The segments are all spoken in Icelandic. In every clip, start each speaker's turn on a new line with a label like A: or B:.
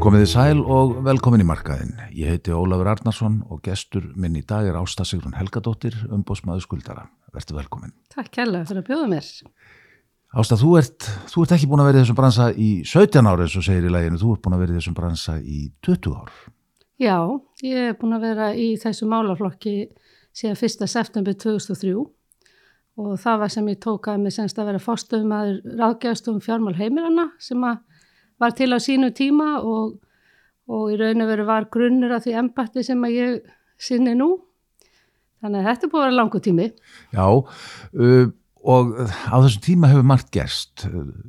A: Komiði sæl og velkomin í markaðinn. Ég heiti Ólafur Arnarsson og gestur minn í dag Ásta Sigrún Helgadóttir, umboðsmaður skuldara. Vertu velkomin.
B: Takk kærlega fyrir að bjóða mér.
A: Ásta, þú ert ekki búin að vera í þessum bransa í 17 ár, eins og segir í laginu. Þú ert búin að vera í þessum bransa í 20 ár. Já,
B: ég er búin að vera í þessu málaflokki síðan 1. september 2003 og það var sem ég tók að mig semst að vera forstöðumaður ráðgjafastofum fjármál heimilanna sem var til á sínu tíma og í raun og veru var grunnur af því embætti sem að ég sinni nú. Þannig að þetta er búið að vera langur tími.
A: Já, og á þessum tíma hefur margt gerst.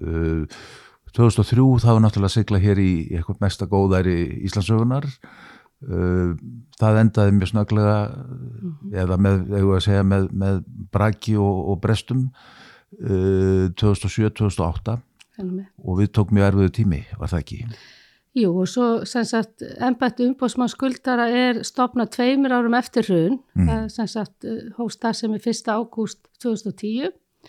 A: 2003 þá var náttúrulega sigla hér í eitthvað mesta góðæri Íslandssögunar. Það endaði mjög snögglega eða með braki og brestum 2007-2008 og við tók mjög erfiðu tími, var það ekki?
B: Jú, og svo sem sagt embætti umboðsmanns skuldara er stofnað 2 árum eftir hrun, sem sagt hófst það sem 1. ágúst 2010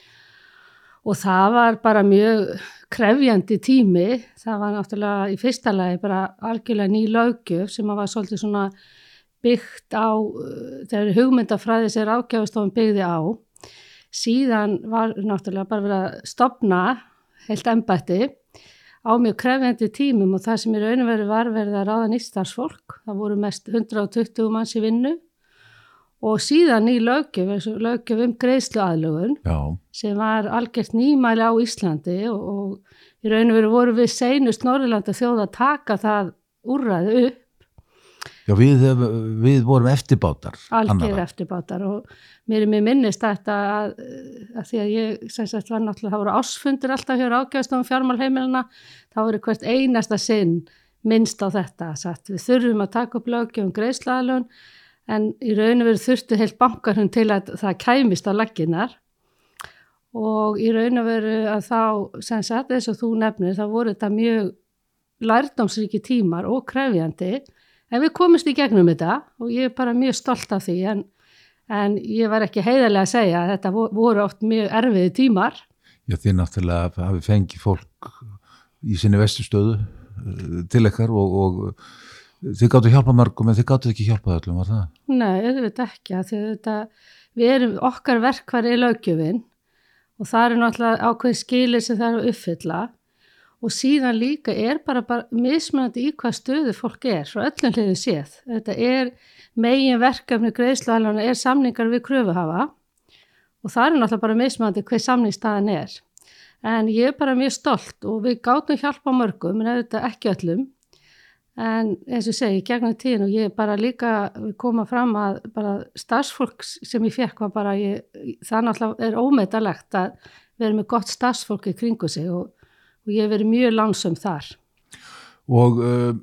B: og það var bara mjög krefjandi tími. Það var náttúrulega í fyrsta lagi bara algjörlega ný löggjöf sem var svolítið svona byggt á þegar hugmyndafræði sem ráðgjafastofan byggði á. Síðan var náttúrulega bara verið að stofna heilt embætti á mjög krefjandi tímum og það sem í raun og veru var verið að ráða nýtt starfsfólk. Það voru mest 120 manns í vinnu og síðan ný löggjöf greiðsluaðlögun sem var algjört nýmæli á Íslandi og í raun og veru voru við seinust Norðurlanda þjóð að taka það úrræði upp.
A: Já, við vorum eftirbátar.
B: Algjör eftirbátar og mér minnist þetta að því að ég sem sagt var náttúrulega, það voru ársfundir alltaf hjá ráðgjafastofum fjármál heimilanna, þá voru hvert einasta sinn minnst á þetta. Satt, við þurfum að taka upp löggjöf greiðsluaðlögun en í raun og veru þurftu heilt bankarhund til að það kæmist á laggirnar og í raun og veru að þá sem sagt eins og þú nefnir, þá voru þetta mjög lærdómsríki tímar og krefjandi. En við komumst í gegnum þetta og ég er bara mjög stolt af því en ég var ekki heiðarlega að segja að þetta voru oft mjög erfiði tímar.
A: Já, þið náttúrulega hafi fengið fólk í sinni vestustöðu til ykkar og þið gáttu hjálpa mörgum en þið gáttu ekki hjálpa öllum, var það?
B: Nei, auðvitað ekki. Við erum okkar verkfæri í löggjöfin og það er náttúrulega ákveðin skilir sem það er að uppfylla. Og síðan líka er bara mismunandi í hvað stöðu fólk er, frá öllum hliðum séð. Þetta er megin verkefni greiðsluaðlögunar samningar við kröfuhafa og það er náttúrulega bara mismunandi hver samningsstaðan er. En ég er bara mjög stolt og við gátum hjálpa mörgum, en auðvitað ekki öllum. En eins og segi, gegnum tíðin og ég bara líka koma fram að bara starfsfólk sem ég fekk var bara, það náttúrulega er ómetanlegt að vera með gott starfsfólk í kringu sig og ég hef verið mjög lánsöm þar. Og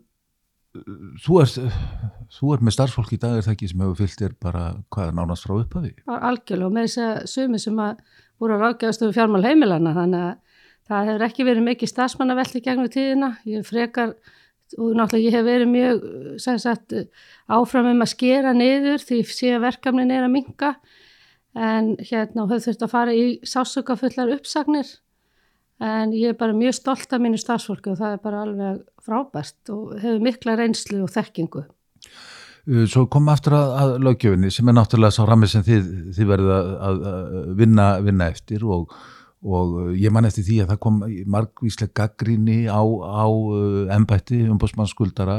A: þú ert með starfsfólk í dag, er það ekki sem hefur fylgt þér bara hvað nánast frá upphafi?
B: Algjörlega og með þess að sumir sem voru að ráðgjafastofum fjármál heimilanna, þannig að það hefur ekki verið mikið starfsmannavelti gegnum tíðina. Ég frekar og náttúrulega ég hef verið mjög sem sagt áfram að skera niður því sé að verkefnin er að minnka en hérna höfðu þurft að fara í sársaukafullar uppsagnir. En ég er bara mjög stolt af mínu starfsfólki og það er bara alveg frábært og hefur mikla reynslu og þekkingu.
A: Svo kom aftur að löggjöfinni sem er náttúrulega sá rammi sem þið verðið að vinna eftir og ég man eftir því að það kom margvísleg gagnrýni á embætti umboðsmanns skuldara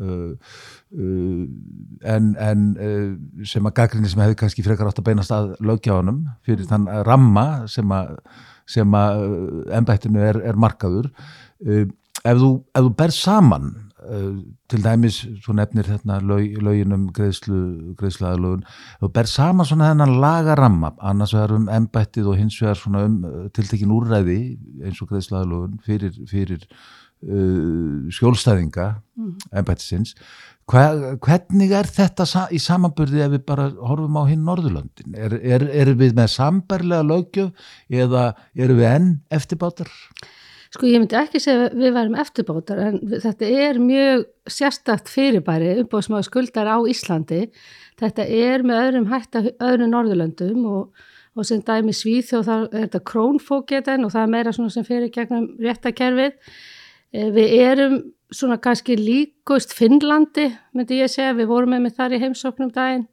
A: en sem að gagnrýni sem hefði kannski frekar átt að beinast að löggjafanum fyrir þann ramma sem að embættinu er markaður. Ef þú berð saman til dæmis, þú nefnir hérna lögin greiðsluaðlögun, ef þú berð saman svona þennan lagaramma, annars vegar embættið og hins vegar svona tiltekin úrræði eins og greiðsluaðlögun fyrir skjólstæðinga embættisins. Hvernig er þetta í samanburði ef við bara horfum á hinn Norðurlöndin? Erum við með sambærilega löggjöf eða erum við enn eftirbátar?
B: Sko ég myndi ekki segja að við værum eftirbátar en þetta er mjög sérstakt fyrirbæri umboðsmaður skuldar á Íslandi. Þetta er með öðrum hætti öðrum Norðurlöndum og sem dæmi Svíþjóð þá er þetta krónfógeten og það er meira svona sem fyrir gegnum réttakerfið. Við erum svona kannski líkust Finnlandi, myndi ég segja, við vorum með þar í heimsóknum daginn,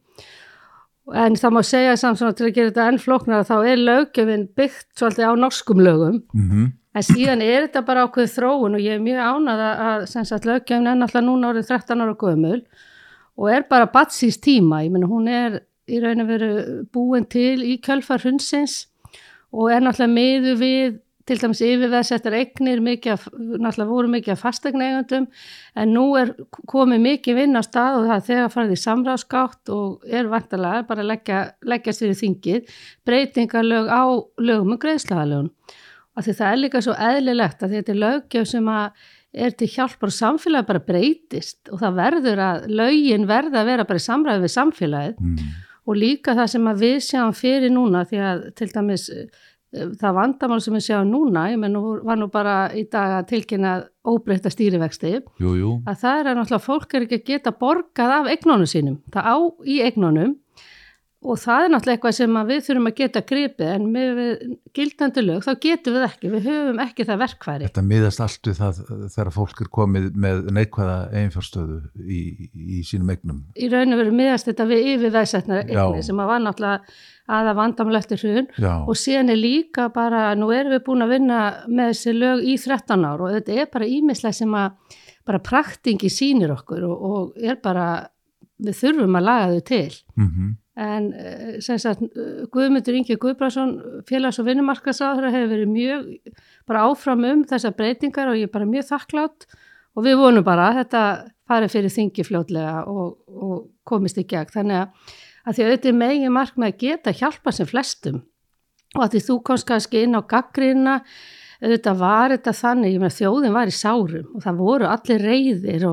B: en það má segja samt svona til að gera þetta enn flóknara, þá löggjöfin byggt svolítið á norskum lögum, en síðan þetta bara ákveðið þróun og ég mjög ánað að sem sagt löggjöfin náttúrulega núna orðið 13 ára gömul og bara barn síns tíma, ég meina hún í raun og veru búin til í kjölfar hrunsins og náttúrulega miðu við til dæmis yfirveðsettar eignir, náttúrulega voru mikið af fasteignaeigendum, en nú komið mikið vinn á stað og það þegar farið í samráðsgátt og væntanlega bara leggjast fyrir þingið, breytingarlög á lögum greiðsluaðlögun. Og því það líka svo eðlilegt að þetta löggjöf sem til hjálpar og samfélagið bara breytist og það verður að lögin verða að vera bara í samræði við samfélagið og líka það sem við sjáum fyrir núna því að til dæmis það vandamál sem við sjáum núna, ég menn var nú bara í dag að tilkynna óbreytta stýrivexti, að það náttúrulega fólk ekki að geta borgað af eignunum sínum, það á í eignunum og það náttúrulega eitthvað sem við þurfum að geta gripið en með gildandi lög þá getum við ekki, við höfum ekki það verkfæri. Þetta
A: miðast allt við það þegar fólk komið með neikvæða eiginfjárstöðu í sínum eignum. Í
B: raun og veru miðast þetta við yfirveðsetnar eignir sem var náttúrulega aða vandamál eftir hrun og síðan líka bara, nú erum við búin að vinna með þessi lög í 13 ár og þetta bara ýmislegt sem bara praktingi sýnir okkur og bara, við þurfum að laga þau til. En sem sagt, Guðmundur Ingi Guðbrandsson, félags- og vinnumarkaðsráðherra hefur verið mjög bara áfram þessar breytingar og ég bara mjög þakklátt og við vonum bara að þetta farið fyrir þingi fljótlega og komist í gegn. Þannig að því auðvitað megin markmið að geta hjálpa sem flestum og að því þú komst kannski inn á gagnrýnina, auðvitað var þetta þannig, ég meina þjóðin var í sárum og það voru allir reiðir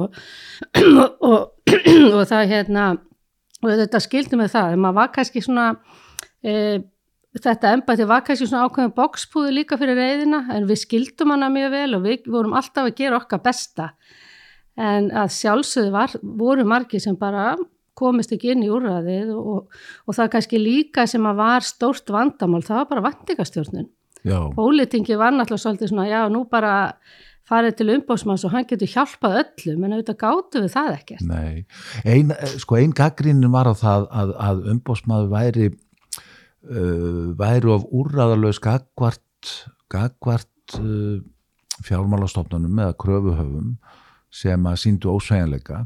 B: og það og þetta skildi með það, en maður var kannski svona, þetta embætti var kannski svona ákveðin bokspúði líka fyrir reiðina, en við skildum hana mjög vel og við vorum alltaf að gera okkar besta, en að sjálfsögðu voru margir sem bara komist ekki inn í úrræðið og það kannski líka sem var stórt vandamál, það var bara væntingastjórnun. Pólitingi var náttúrulega svolítið svona, já nú bara farið til umboðsmanns og hann getur hjálpað öllum, en auðvitað gátum við það ekkert.
A: Nei, ein gagnrýnin var á það að umboðsmaður væri of úrræðalaus gagvart fjármálastofnunum eða kröfuhöfum sem að sýndu ósveigjanleika.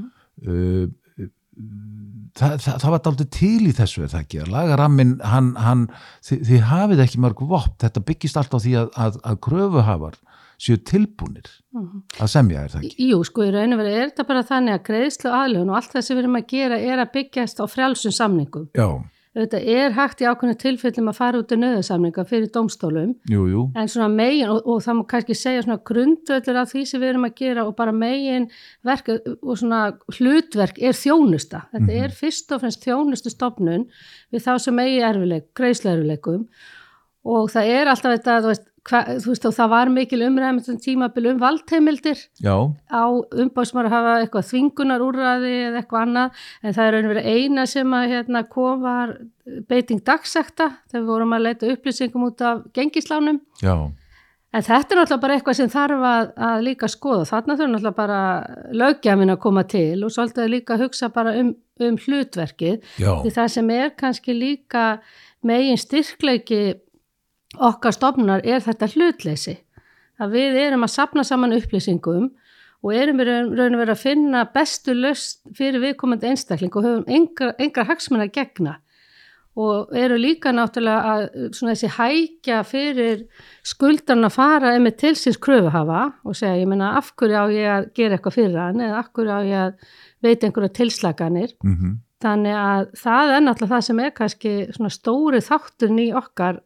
A: Það var dálítið til í þessu það ekki, að lagarammin þið hafið ekki mörg vopn, þetta byggist allt á því að kröfuhafar séu tilbúnir að semja það ekki?
B: Jú, sko í raun og veru þetta bara þannig að greiðsluaðlögun og allt það sem við erum að gera að byggjast á frjálsum samningum.
A: Já.
B: Þetta hægt í ákveðnum tilfellum að fara út í nauðasamninga fyrir dómstólum.
A: Jú.
B: En svona megin, og það má kannski segja svona grundvöllur af því sem við erum að gera og bara megin verk og svona hlutverk þjónusta. Þetta fyrst og fremst þjónustustofnun við þá sem greiðsluerfiðleikum og það alltaf þetta, þú veist, og það var mikil umræðum tímabil valdheimildir á umboðsmaður að hafa eitthvað þvingunarúrræði eða eitthvað annað, en það raun og verið eina sem að kom var beiting dagsekta þegar við vorum að leita upplýsingum út af gengislánum. Já. En þetta náttúrulega bara eitthvað sem þarf að líka skoða, þarna þurfa náttúrulega bara löggjafinn að koma til og svolítið líka hugsa bara hlutverkið, því það sem kannski líka megin styrkleiki okkar stofnunar þetta hlutleysi, að við erum að safna saman upplýsingum og erum við raun og verið að finna bestu lausn fyrir viðkomandi einstakling og höfum engar hagsmuna að gegna og eru líka náttúrulega að svona þessi hækja fyrir skuldarna að fara með til síns kröfuhafa og segja, ég meina af hverju á ég að gera eitthvað fyrir hann eða af hverju á ég að veita einhverja tilslaganir. Þannig að það náttúrulega það sem kannski svona stóri þátturinn í okkar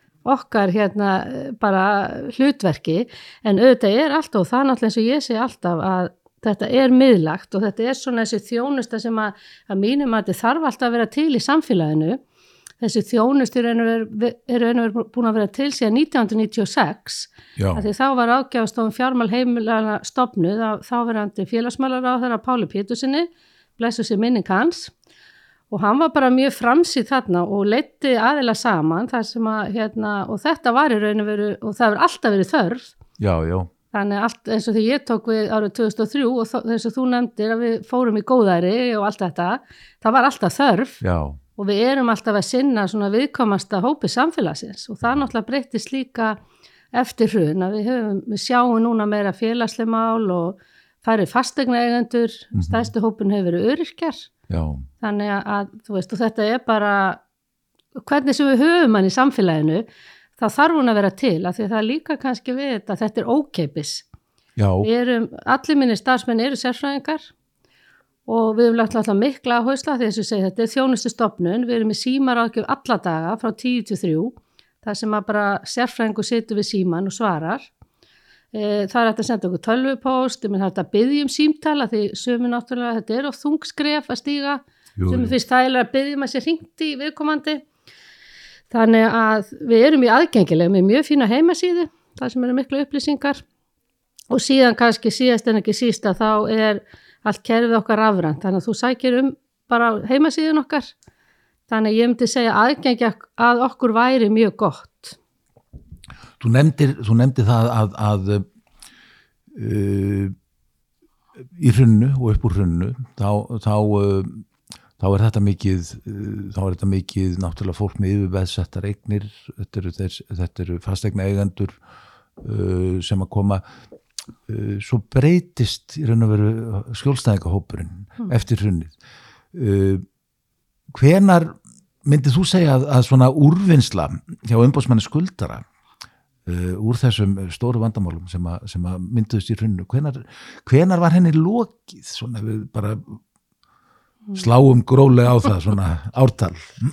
B: bara hlutverki, en auðvitað alltaf, og það náttúrulega eins og ég segi alltaf að þetta miðlagt og þetta svona þessi þjónusta sem að mínum að þetta þarf alltaf að vera til í samfélaginu. Þessi þjónustu er búin að vera til síðan 1996, því þá var ágjafastofan fjármál heimilana stofnuð af þáverandi félagsmálaráðherra Páli Pétursinni, blessuð sé minning hans. Og hann var bara mjög framsýn þarna og leiddi aðila saman þar sem og þetta var í raun og veru, og það hefur alltaf verið þörf.
A: Já.
B: Þannig allt eins og því ég tók við árið 2003 og þess að þú nefndir að við fórum í góðæri og allt þetta, það var alltaf þörf
A: Já.
B: og við erum alltaf að sinna svona viðkomasta hópi samfélagsins og það náttúrulega breyttist líka eftir hrun að við sjáum núna meira félagsleg mál og færri fasteignaeigendur, stærsti hópin hefur verið öryrkjar.
A: Já.
B: Þannig að þú veist og þetta er bara hvernig sem við höfum hann í samfélaginu þá þarf hún að vera til af því að það líka kannski við þetta er ókeipis.
A: Já.
B: Allir minni starfsmenn eru sérfræðingar og við höfum lagt alltaf mikla áherslu því að þetta er þjónustu stofnun, við erum í símaráðgjöf alla daga frá 10 til 3, þar sem að bara sérfræðingur situr við síman og svarar. Það er hægt að senda okkur tölvupóst, það er hægt að biðja símtala því sömu náttúrulega þetta er of þungskref að stíga, sömu fyrst þægilega að biðja að sér hringt í viðkomandi. Þannig að við erum í aðgengileg með mjög fína heimasíðu, það sem eru miklu upplýsingar og síðan kannski síðast en ekki síst að þá er allt kerfið okkar rafrænt, þannig að þú sækir bara heimasíðun okkar, þannig að ég myndi segja aðgengi að okkur væri mjög gott.
A: Þú nefndir það að í hrunnu og upp úr hrunnu þá er þetta mikið náttúrulega fólk með yfirveðsettar eignir, þetta eru fasteignaeigendur sem að koma, svo breytist í raun og veru skjólstæðingahópurinn eftir hrunnið. Hvenær myndið þú segja að svona úrvinnsla hjá umboðsmanni skuldara úr þessum stóru vandamálum sem að mynduðist í hrunnu, hvenær var henni lokið, svona við bara sláum grólega á það svona ártal?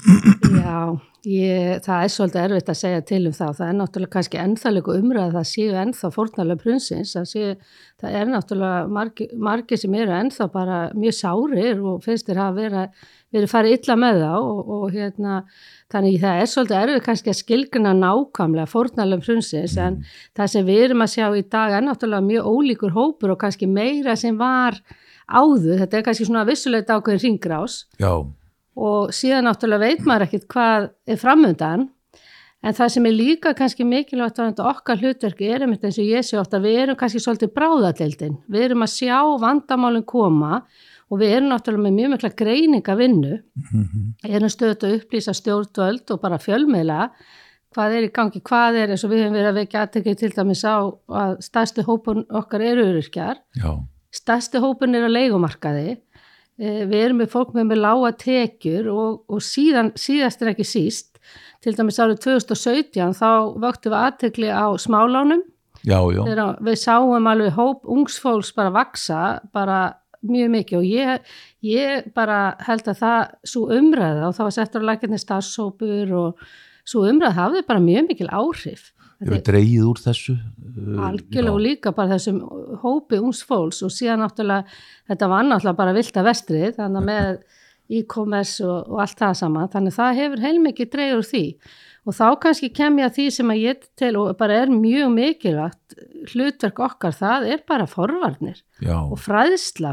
B: Já, það er svolítið erfitt að segja til það er náttúrulega kannski ennþá líka umræða það séu ennþá fórnarlöf hrunsins það er náttúrulega margir sem eru ennþá bara mjög sárir og finnst þér hafa verið farið illa með þá og þannig það er svolítið erfitt kannski að skilgrina nákvæmlega fórnarlöf hrunsins en það sem við erum að sjá í dag er náttúrulega mjög ólíkur hópur og kannski meira sem var áður, þetta er kannski svona vissuleita ákveðin hringrás. Já. Og síðan náttúrulega veit maður ekkert hvað er framundan, en það sem er líka kannski mikilvægt að okkar hlutverki er einmitt eins og ég sé oft að við erum kannski svolítið bráðadeildin, við erum að sjá vandamálin koma og við erum náttúrulega með mjög mikla greiningavinnu, erum stöðugt að upplýsa stjórnvöld og bara fjölmiðla, hvað er í gangi, hvað er eins og við hefum verið að vekja athygli til dæmis á að stærsti hópur okkar eru öryrkjar. Já. Stærsti hópurinn er á leigumarkaði, við erum með fólk með lága tekjur og síðast er ekki síst, til dæmis árið 2017 þá vöktum við athygli á smálánum, þegar við sáum alveg hóp ungsfólks bara vaksa, bara mjög mikið og ég bara held að svo umræða og það var settur á laginni starfshópur og svo umræða hafði bara mjög mikil áhrif.
A: Hefur dregið úr þessu?
B: Algjörlega og líka bara þessum hópi ungs fólks og síðan náttúrulega, þetta var náttúrulega bara vilda vestrið, þannig með e-commerce og allt það saman, þannig það hefur heilmikið dregið úr því og þá kannski kem ég að því sem að ég til og bara er mjög mikilvægt hlutverk okkar, það er bara forvarnir og fræðsla,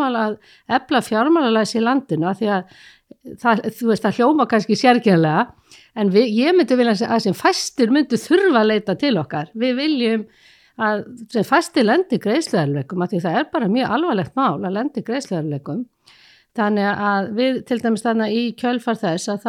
B: efla fjármálalæsi í landinu að því að þú veist það hljóma kannski sérkennilega en ég myndi vilja að sem fæstir myndi þurfa að leita til okkar. Við viljum að sem fæstir lendi greiðsluerfiðleikum að því það er bara mjög alvarlegt mál að lendi greiðsluerfiðleikum. Þannig að við til dæmis þarna í kjölfar þess að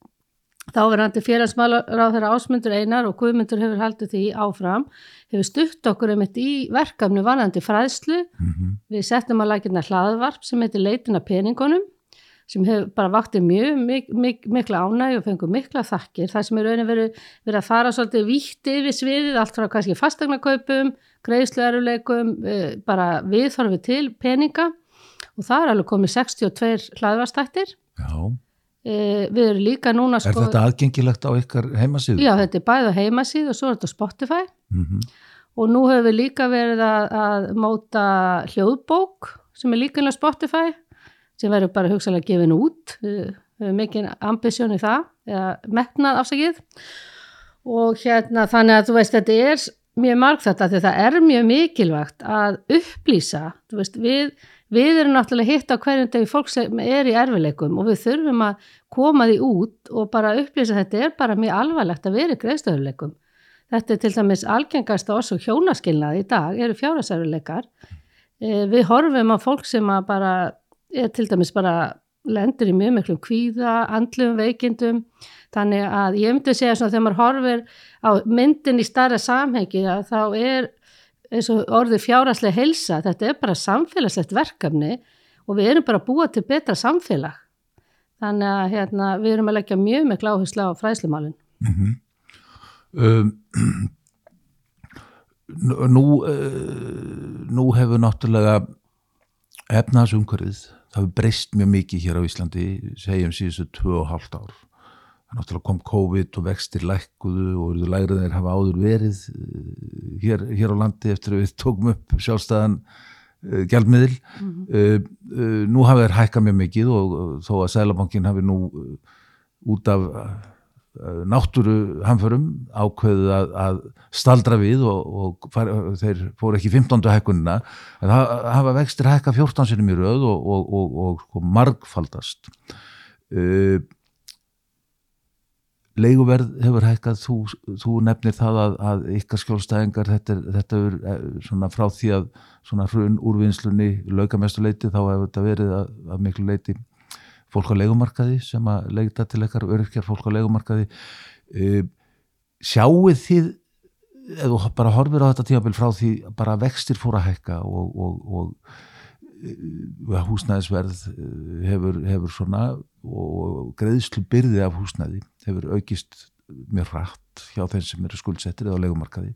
B: þá verandi félagsmálaráðherra Ásmundur Einar og Guðmundur hefur haldið því áfram, hefur stutt okkur einmitt í verkefni varðandi fræðslu. Við settum að laginna hlaðvarp sem heitir Leitin að peningunum sem hefur bara vaktið mjög mikla ánægju og fengur mikla þakkir. Það sem er raunin verið að fara svolítið vítt yfir sviðið, allt frá kannski fasteignakaupum, greiðsluerfiðleikum, bara viðhorfi til peninga og það er alveg komið 62 hlaðvarpsþættir. Já. Við erum líka núna
A: Er þetta aðgengilegt á ykkar heimasíðu?
B: Já, þetta er bæði á heimasíðu og svo er þetta á Spotify og nú höfum við líka verið að móta hljóðbók sem er líka inn á Spotify sem verður bara hugsanlega gefin út, við höfum mikið ambisjón í það, eða metnað afsakið og þannig að þú veist þetta er mjög margþætt að það er mjög mikilvægt að upplýsa, þú veist við erum náttúrulega hitt á hverjum degi fólk sem er í erfiðleikum og við þurfum að koma því út og bara upplýsa þetta er bara mjög alvarlegt að vera í greiðsluerfiðleikum. þetta til dæmis algengasta orsök hjónaskilnaði í dag, eru fjárhagserfiðleikar. Við horfum á fólk sem að bara, til dæmis bara lendur í mjög miklum kvíða, andlegum veikindum, þannig að ég myndi segja svona þegar maður horfir á myndin í stærra samhengi þá eins og orðið fjárhagsleg heilsa, þetta bara samfélagslegt verkefni og við erum bara að búa til betra samfélag. Þannig að við erum að leggja mjög mikla áherslu á fræðslumálin.
A: Nú hefur náttúrulega efnahagsumhverfið, það hefur breyst mjög mikið hér á Íslandi, segjum síðustu 2,5 ár. Náttúrulega kom COVID og vextir lækkuðu og eruðu lægrið þeir hafa áður verið hér á landi eftir að við tókum upp sjálfstæðan gjaldmiðil. Nú hafa þeir hækkað mjög mikið og þó að Seðlabankinn hafi nú út af náttúruhamförum ákveðið að staldra við og þeir fóru ekki 15. hækkunina, en það hafa vextir hækkað 14 sinnum í röð og margfaldast. Leiguverð hefur hækkað, þú nefnir það að ykkar skjólstæðingar, þetta er svona frá því að svona hrun úrvinnslunni laukamestu leiti, þá hefur þetta verið að miklu leiti fólk á leigumarkaði sem að leita til ykkar öryrkjar fólk á leigumarkaði. Sjáið þið, eða bara horfir á þetta tímabil frá því bara vextir fóru að hækka og húsnæðisverð hefur svona og greiðslubyrði af húsnæði hefur aukist mjög hratt hjá þeim sem eru skuldsettir eða á leigumarkaði.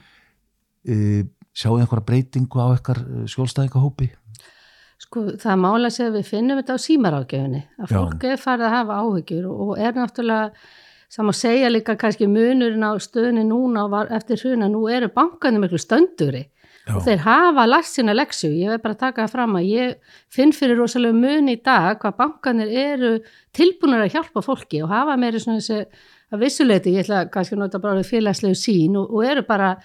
A: Sjáið einhverja breytingu á ykkar skjólstæðingahópi?
B: Sko, það mála sig að við finnum þetta á símaráðgjöfinni, að fólk farið að hafa áhyggjur og náttúrulega, það má segja líka kannski munurinn á stöðunni núna eftir hruna, nú eru bankarnir miklu stöndugri og þeir hafa lært sína leksu. Ég vil bara taka það fram að ég finn fyrir rosalega mun í dag hvað bankarnir eru tilbúnir að hjálpa fólki og hafa meiri svona þessi að vissuleiti, ég ætla kannski að nota bara félagslegu sín og eru bara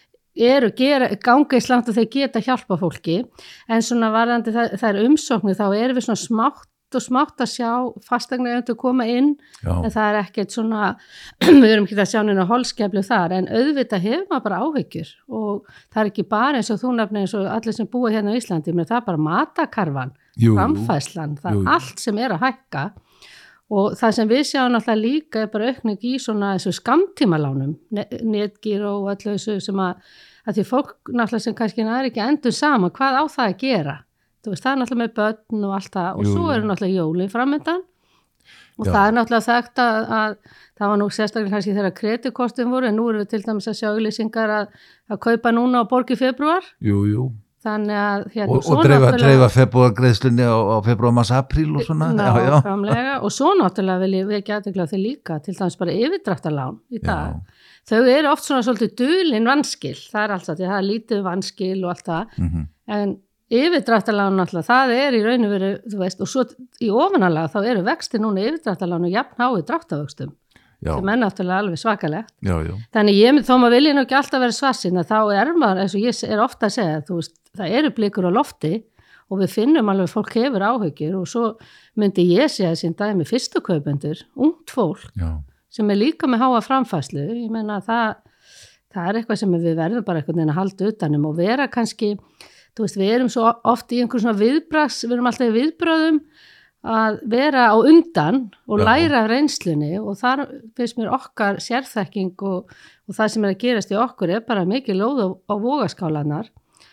B: ganga í slangt og þeir geta hjálpa fólki, en svona varðandi það umsóknir, þá erum við svona smátt að sjá fasteignaeigendur koma inn, en það ekkert svona, við erum ekki að sjá neina holskeflu þar, en auðvitað hefur maður bara áhyggjur og það ekki bara eins og þú nefnir eins og allir sem búa hérna á Íslandi, menn það bara matakarfan, framfærslan, það allt sem að hækka. Og það sem við sjáum náttúrulega líka bara aukning í svona þessu skammtímalánum, netgír og öllu þessu sem að því fólk náttúrulega sem kannski ekki endur saman, hvað á það að gera? Þú veist, það náttúrulega með börn og allt það og svo eru náttúrulega jólin framöndan og það náttúrulega þekkt að það var nú sérstaklega kannski þegar kreditkortin voru, en nú erum við til dæmis að sjá auglýsingar að kaupa núna á borg í febrúar. Þannig að
A: og dreifa febrúargreiðslunni á febrúar, mars, apríl og svona.
B: Nákvæmlega, og svo náttúrulega vil ég vekja athygli á því líka, til dæmis bara yfirdráttarlán í dag. Þau eru oft svona svolítið dulin vanskil, það alltaf því það lítið vanskil og allt það, en yfirdráttarlán náttúrulega, það í raun og veru, þú veist, og svo í ofanalega þá eru vextir núna yfirdráttarlán og jafn hái dráttarvöxtum. sem náttúrulega alveg svakalegt. Þannig þó maður vilja nú ekki alltaf vera svarsinn, þá maður, eins og ég ofta að segja, þú veist, það eru blikur á lofti og við finnum alveg að fólk hefur áhyggjur og svo myndi ég segja sín dæmi fyrstu kaupendur, ungt fólk sem líka með háa framfærslu. Ég meina það eitthvað sem við verðum bara einhvern veginn að halda utanum og vera kannski, þú veist, við erum svo oft í einhvern svona viðbrags, við erum alltaf í viðbröðum að vera á undan og læra af reynslunni og þar finnst mér okkar sérþekking og það sem að gerast í okkur bara mikið lóð á vogaskálanar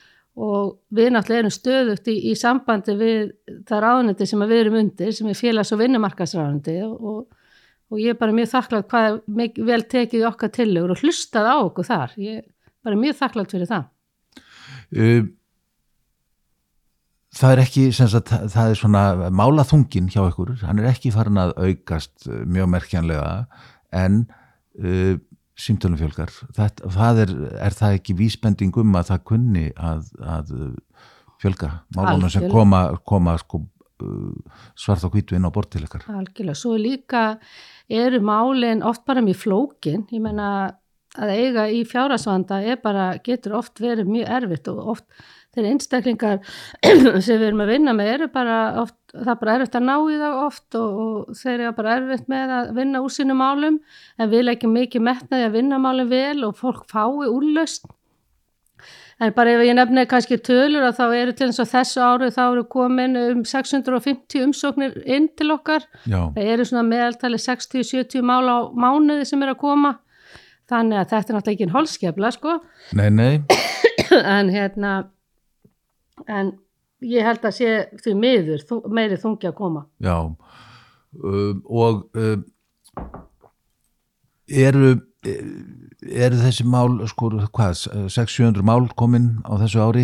B: og við náttúrulega erum stöðugt í sambandi við það ráðuneyti sem við erum undir, sem félags- og vinnumarkaðsráðuneyti og ég bara mjög þakklátt hvað vel tekið í okkar tillögur og hlustað á okkur þar. Ég bara mjög þakklátt fyrir það.
A: Það ekki, það svona málaþungin hjá ykkur, hann ekki farin að aukast mjög merkjanlega en símtölum fjölgar. Það það ekki vísbending að það kunni að fjölga málunum sem koma sko, svart á hvítu inn á borð til ykkar.
B: Algjörlega, svo líka eru málin oft bara mjög flókin, ég meina að eiga í fjárhagsvanda getur oft verið mjög erfitt og oft þeir einstaklingar sem við erum að vinna með eru bara oft, það er bara erfitt að ná í það oft og þeir eru bara erfitt með að vinna úr sínum málum, en við leggjum mikið metnaði að vinna málum vel og fólk fái úrlausn. En bara ef ég nefni kannski tölur að þá eru til þess að þessu ári þá eru komin 650 umsóknir inn til okkar. Já. Það eru svona meðaltali 60-70 mál á mánuði sem er að koma. Þannig að þetta er náttúrulega ekki en holskefla, sko.
A: Nei.
B: En ég held að sé því miður, meiri þungi að koma.
A: Já, og eru þessi mál, sko, hvað, 600-700 mál komin á þessu ári?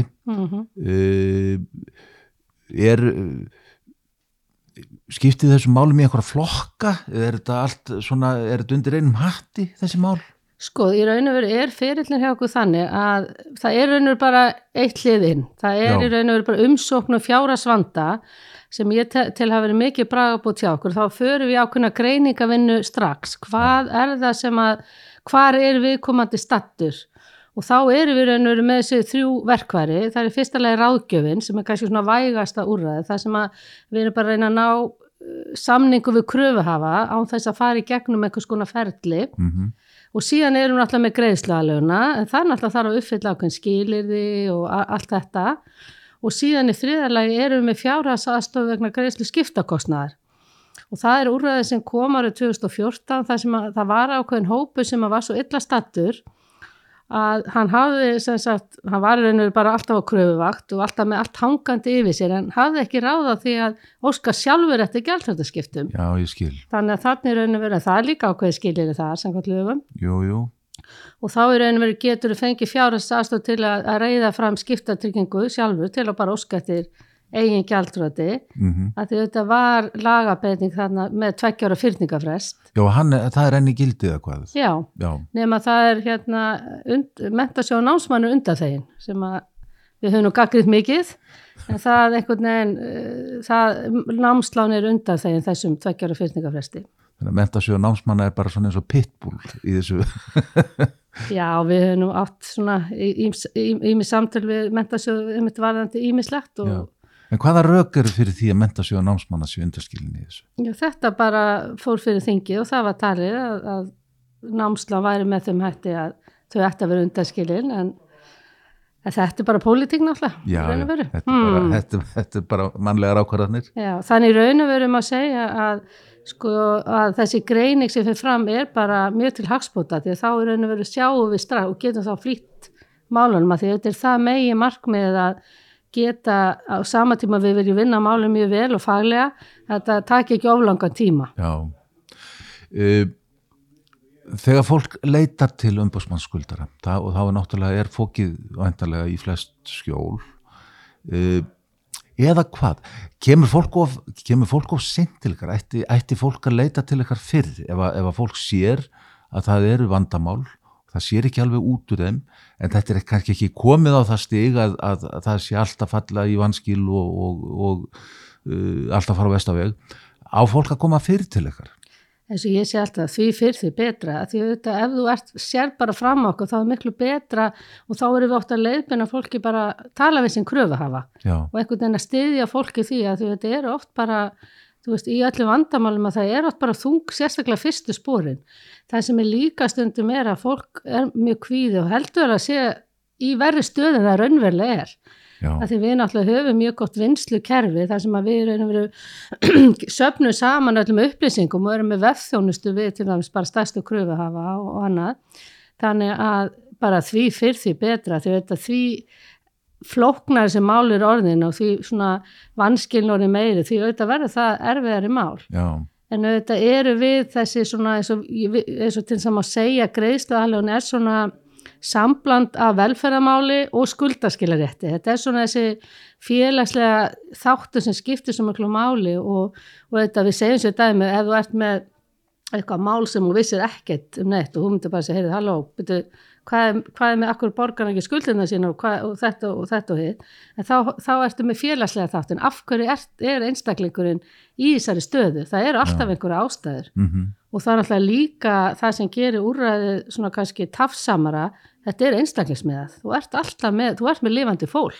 A: Skiptið þessu málum í einhverja flokka? Er þetta allt svona, er þetta undir einum hatti, þessi mál?
B: Sko, í raun og veru ferillin hjá okkur þannig að það er raun og veru bara eitt hlið inn. Það í raun og veru bara umsókn og fjárhagsvanda sem ég til hafa verið mikið bragarbót hjá okkur. Þá förum við ákveðna greiningavinnu strax. Hvað er það sem hvar er viðkomandi stattur? Og þá erum við raun og veru með þessi 3 verkfæri. Það er fyrsta lagi ráðgjöfin sem er kannski svona vægasta úrræði. Það sem við erum bara að reyna að ná samningu við kröfuhafa án þess að fara í gegnum einhvers konar ferli. Og síðan erum við náttúrulega með greiðsluaðlöguna, en það náttúrulega þarf að uppfylla ákveðin skilyrði og allt þetta. Og síðan í þriðja lagi erum við með fjárhagsaðstoð vegna greiðslu skiptakostnaðar. Og það er úrræði sem kom árið 2014, þar sem það var ákveðin hópur sem var svo illa stattur að hann hafði, sem sagt, hann var raunveru bara alltaf á kröfuvakt og alltaf með allt hangandi yfir sér, en hafði ekki ráða því að óska sjálfur eftir gjaldþrotaskiptum.
A: Já, ég skil. Þannig
B: að þannig raunveru, það er líka ákveði skilyrði það, samkvæmt lögum.
A: Jú.
B: Og þá raunveru getur þú fengið fjárhagsaðstoð til að reiða fram skiptatryggingu sjálfur til að bara óska eftir eigin gjaldþroti, að því þetta var lagabeiting þarna með 2 ára fyrningafrest.
A: Já, það er enn í gildi eða hvað?
B: Já. Nema það er Menntasjóður námsmanna undanþegin sem að við höfum nú gagnrýnt mikið, en það einhvern veginn, námslán er undanþegin þessum 2 ára fyrningafresti.
A: Þannig að Menntasjóður námsmanna er bara svona eins og pitbull í þessu.
B: Já, við höfum nú átt svona ímis samtöl við Menntasjóður varðandi ímislegt og
A: En hvaða rök eru fyrir því að Menntasjóður námsmanna séu undanskilinni í þessu?
B: Já, þetta bara fór fyrir þingið og það var talið að námslán væri með þeim hætti að þau ætti að vera undanskilin, en þetta er bara pólitík náttúrulega.
A: Já, þetta er bara mannlegar ákvarðanir.
B: Já, þannig raun og veru má segja að þessi greining sem fyrir fram er bara mjög til hagsbóta, því að þá er raun og veru sjáum við strax og getum þá flýtt málunum, að því þetta er það megi markmið að geta á sama tíma við viljum vinna málum mjög vel og faglega, þetta taki ekki oflangan tíma.
A: Já. Þegar fólk leitar til umboðsmannsskuldara, og þá náttúrulega fókið væntanlega í flest skjól, eða hvað? Kemur fólk of seint til ykkar? Ætti fólk að leita til ykkar fyrr ef að fólk sér að það eru vandamál, það sér ekki alveg út úr þeim, en þetta er kannski ekki komið á það stig að það sé alltaf falla í vanskil og alltaf fara á vestaveg. Á fólk að koma fyrr til ykkar?
B: Eins og ég sé alltaf því fyrr því betra, því auðvitað ef þú sér bara fram okkur þá er miklu betra og þá erum við oft að leiðbeina fólki bara tala við sin kröfuhafa. Já. Og einhvern veginn að styðja fólki því að þetta eru oft bara, þú veist, í öllum vandamálum að það er oft bara þung, sérstaklega fyrstu sporin. Það sem er líka stundum er að fólk er mjög kvíði og heldur að sé í verri stöðu en það raunverulega er. Að því við náttúrulega höfum mjög gott vinnslukerfi þar sem að við söfnum saman öllum upplýsingum og erum með vefþjónustu við til dæmis bara stærstu kröfuhafa og annað. Þannig að bara því fyrr því betra, því flóknar sem mál er orðin og því svona vanskiln orðin meiri, því auðvitað verður það erfiðari mál. Já. En auðvitað eru við þessi svona eins og til þess að segja greiðsluaðlögun er svona sambland af velferðamáli og skuldaskilarétti. Þetta er svona þessi félagslega þáttur sem skiptir svo miklu máli og þetta við segjum sér dæmi, ef þú ert með eitthvað mál sem þú vissir ekkert neitt og þú myndir bara segja, heyrðu, halló, byrju, hvað er með akkur borgarna ekki skuldina sína og þetta og hitt, en þá ertu með félagslega þáttin, af hverju er einstaklingurinn í þessari stöðu, það eru alltaf einhverja ástæður og það er alltaf líka það sem gerir úrræðið svona kannski tafsamara, þetta er einstaklingsmiðað, þú ert með lifandi fólk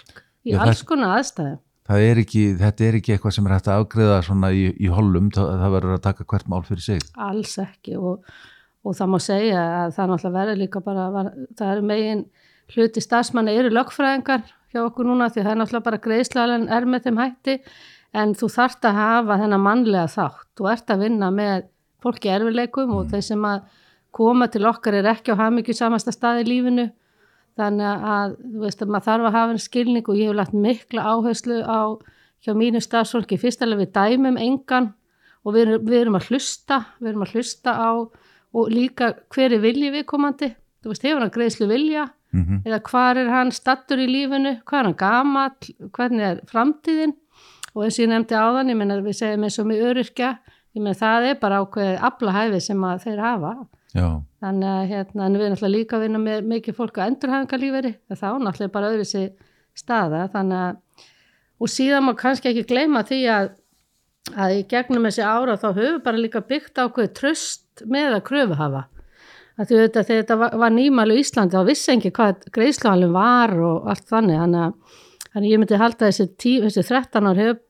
B: í alls konar aðstæðum.
A: Þetta er ekki eitthvað sem hægt að afgreiða svona í hollum, það verður að taka hvert mál fyrir sig.
B: Alls ekki og það má segja að það náttúrulega verður líka það er megin hluti starfsmanna eru lögfræðingar hjá okkur núna því það er náttúrulega bara greiðsluaðilarinn er með þeim hætti en þú þarft að hafa þennan mannlega þátt. Þú ert að vinna með fólki erfiðleikum og þeir sem að koma til okkar er ekki á hamingjusamasta stað í lífinu. Þannig að þú veist að maður þarf að hafa en skilning og ég hef lagt mikla áherslu hjá mínu starfsfólki. Fyrst alveg við dæmum engan og við erum að hlusta á og líka hver er vilji viðkomandi. Þú veist, hefur hann greiðslu vilja eða hvar er hann stattur í lífinu, hvað er hann gamall, hvernig er framtíðin og eins og ég nefndi áðan, ég meina við segjum eins og með öryrkja, ég meina það er bara ákveðið aflahæfi sem að þeir hafa.
A: Já.
B: Þannig að en við náttúrulega líka að vinna með mikið fólk á endurhæfingarlífeyri, þá náttúrulega bara öðruvísi staða, þannig að og síðan má kannski ekki gleyma því að í gegnum þessi ára þá höfum bara líka byggt ákveðið traust með að kröfuhafa. Að því auðvitað þegar þetta var nýmæli í Íslandi þá vissi ekki hvað greiðsluaðilinn var og allt þannig, þannig ég myndi halda þessi 13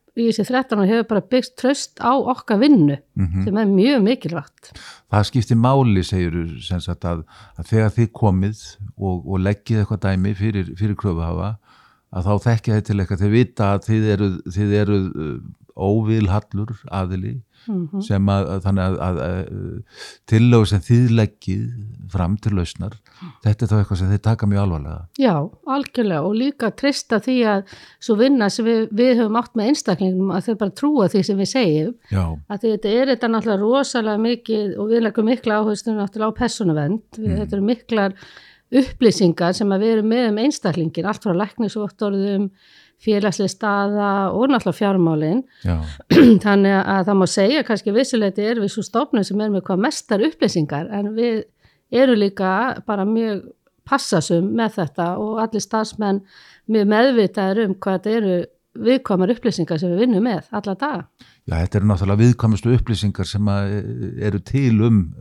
B: ár hefur bara byggt traust á okkar vinnu sem er mjög mikilvægt.
A: Það skiptir máli, segirðu, sem sagt að þegar þið komið og leggið eitthvað dæmi fyrir kröfuhafa, að þá þekkja þið til eitthvað, þið vita að þið eruð óvilhallur aðili sem þannig að tillögur sem þið leggið fram til lausnar, þetta er þá eitthvað sem þið taka mjög alvarlega.
B: Já, algjörlega og líka treysta því að svo vinna sem við höfum átt með einstaklingum að þau bara trúa því sem við segjum.
A: Já.
B: Að þetta er náttúrulega rosalega mikið og við leggjum mikla áherslu náttúrulega á persónuvernd, þetta eru miklar upplýsingar sem að við erum með einstaklingin, allt frá læknisvottorðum, félagslega staða og náttúrulega fjármálin. Þannig að það má segja kannski vissuleiti við svo stofnun sem með hvað mestar upplýsingar en við eru líka bara mjög passasum með þetta og allir starfsmenn mjög meðvitaður hvað þetta eru viðkvæmar upplýsingar sem við vinnum með alla daga.
A: Já, þetta eru náttúrulega viðkvæmustu upplýsingar sem eru til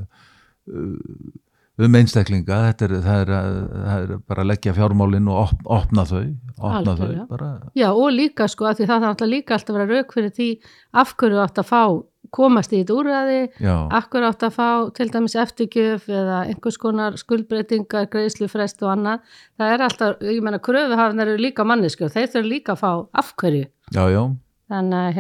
A: einstaklinga, það er bara að leggja fjármálin og opna þau bara.
B: Já, og líka sko, að því það þarf líka alltaf að vera rauk fyrir því af hverju átt að komast í þetta úrræði, af hverju átt að fá til dæmis eftirgjöf eða einhvers konar skuldbreytingar, greiðslufrest og annað. Það er alltaf, ég meina, kröfuhafnar eru líka manneskjur, þeir þurfa líka að fá af hverju.
A: Já.
B: Þannig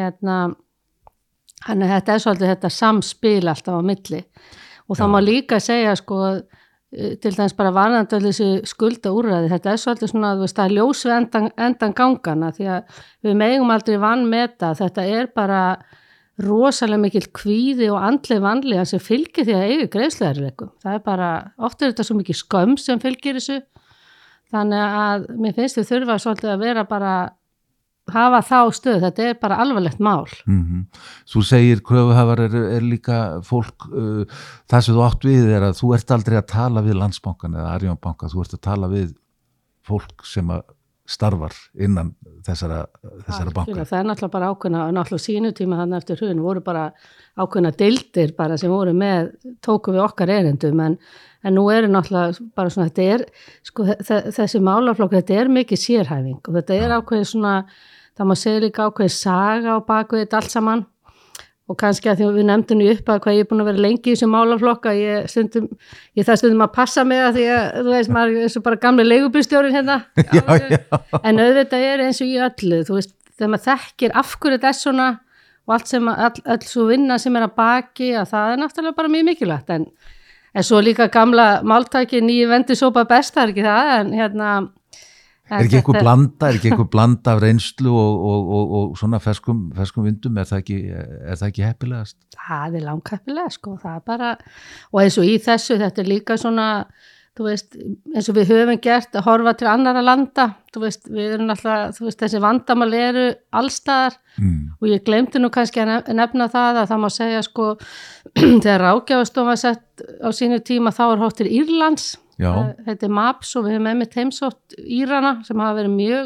B: að þetta er svolítið þetta samspil alltaf á milli. Og það má líka segja sko til dæmis bara varðandi þessi skuldaúrræði, þetta er svolítið svona að það er ljós við endan gangana því að við megum aldrei vanmeta, þetta er bara rosalega mikil kvíði og andleg vanlíðan sem fylgir því að eiga greiðsluerfiðleikum. Það er bara, oft er þetta svo mikið skömm sem fylgir þessu, þannig að mér finnst við þurfa svolítið að vera bara hafa þá stöð, þetta er bara alvarlegt mál.
A: Þú segir kröfuhafar er líka fólk, það sem þú átt við er að þú ert aldrei að tala við Landsbankann eða Arion banka, þú ert að tala við fólk sem að starfar innan þessara banka.
B: Það er náttúrulega bara náttúrulega sínutíma þannig eftir hrun, voru bara ákveðna deildir bara sem voru tóku við okkar erindum, en nú eru náttúrulega bara svona, þetta er, sko, þessi málaflokk, þetta er mikið sérhæfing og þetta er ákveðið svona, það má segja líka ákveðið saga á baku þetta allt saman og kannski að því við nefndum upp að hvað ég er búin að vera lengi í þessu málaflokka, ég þarf stundum að passa með það því að þú veist, maður er eins og bara gamli leigubílstjórinn hérna. En auðvitað er eins og í öllu, þú veist, þegar maður þekkir af hverju þetta er svona og allt sem, öll svo vinna sem er að baki, að það er náttúrulega bara mjög mikilvægt, en svo líka gamla máltæki, nýju vendi sópa best, það er ekki það, en hérna
A: Er ekki einhver blanda af reynslu og svona ferskum vindum, er það ekki heppilegast?
B: Það er langheppilega, sko, það er bara, og eins og í þessu, þetta er líka svona, þú veist, eins og við höfum gert að horfa til annara landa, þú veist, við erum alltaf, þú veist, þessi vandamál eru allstaðar og ég glemdi nú kannski að nefna það að það má segja, sko, þegar Ráðgjafarstofan var sett á sínu tíma, þá er horft til Írlands. Þetta er MAPS og við höfum heimsótt Írana sem hafa verið mjög